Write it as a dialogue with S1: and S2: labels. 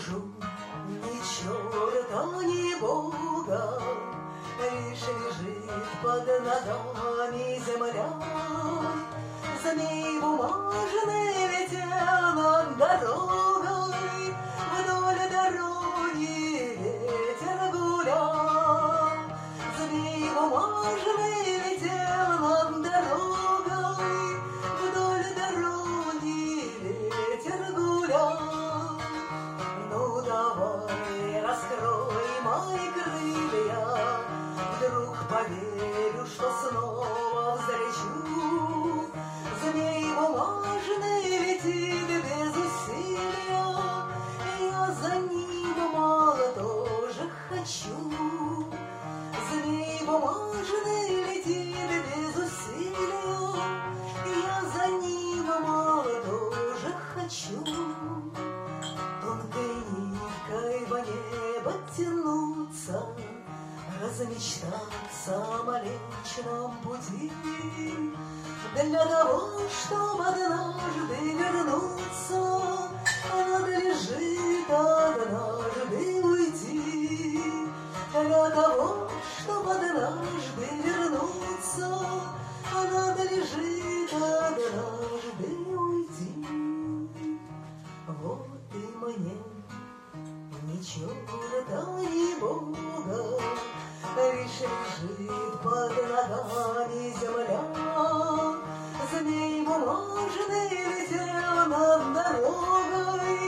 S1: вижу ни черта, ни Бога, лишь лежит под ногами земля. Змей бумажный летел над дорогой, вдоль дороги ветер гулял. Змей бумажный летел над дорогой, вдоль дороги ветер гулял. Ну давай, раскрой мои крылья, вдруг поверю, что снова взлечу. Змей бумажный летит без усилия, я за ним мало тоже хочу. Змей бумажный летит без усилия, я за ним мало тоже хочу. Тонкой ниткой во небо тянуться, размечтаться о малечном пути. Для того, чтобы однажды вернуться, надлежит однажды уйти. Для того, чтобы однажды вернуться, надлежит однажды уйти. Вот и мне ни черта, ни Бога, лишь лежит под ногами земля. Змей бумажный летел над дорогой,